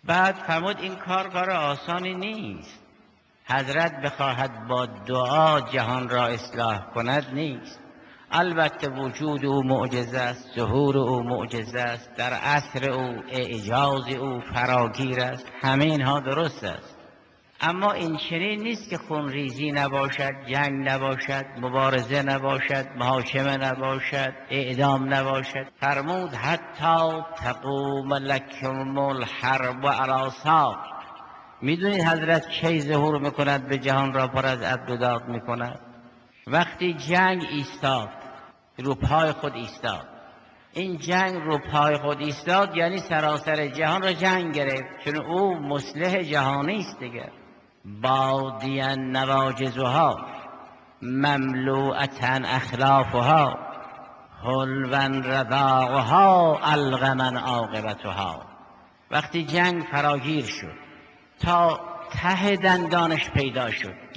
بعد فرمود این کار آسانی نیست. حضرت بخواهد با دعا جهان را اصلاح کند نیست. البته وجود او معجزه است، ظهور او معجزه است، در عصر او اعجاز او فراگیر است، همه اینها درست است، اما این چنین نیست که خونریزی نباشد، جنگ نباشد، مبارزه نباشد، محاکمه نباشد، اعدام نباشد. فرمود حتی تقوم لکم الحرب علی ساق. میدونید حضرت کی ظهور میکند به جهان را پر از عدل و داد میکند؟ وقتی جنگ ایستاد، رو پای خود ایستاد. این جنگ رو پای خود ایستاد یعنی سراسر جهان را جنگ گرفت، چون او مصلح جهانی است دیگر. بادیا نواجزها مملوءة اخلافها حلوا رضاعها الغما عاقبتها. وقتی جنگ فراگیر شد تا ته دندانش پیدا شد،